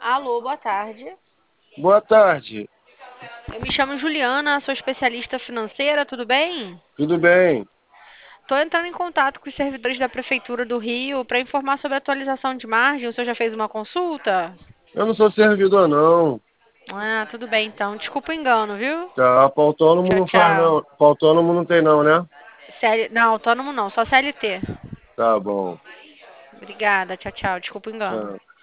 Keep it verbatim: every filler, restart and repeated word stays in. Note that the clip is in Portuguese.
Alô, boa tarde. Boa tarde, Eu me chamo Juliana, sou especialista financeira, tudo bem? tudo bem? Estou entrando em contato com os servidores da Prefeitura do Rio para informar sobre a atualização de margem. O senhor já fez uma consulta? Eu não sou servidor, não. Ah, tudo bem então. Desculpa o engano, viu? Tá, para autônomo Tchau, não faz, tchau. não. Para autônomo não tem, não, né? C L... Não, autônomo não, só C L T. Tá bom. Obrigada, tchau, tchau. Desculpa o engano. Tá.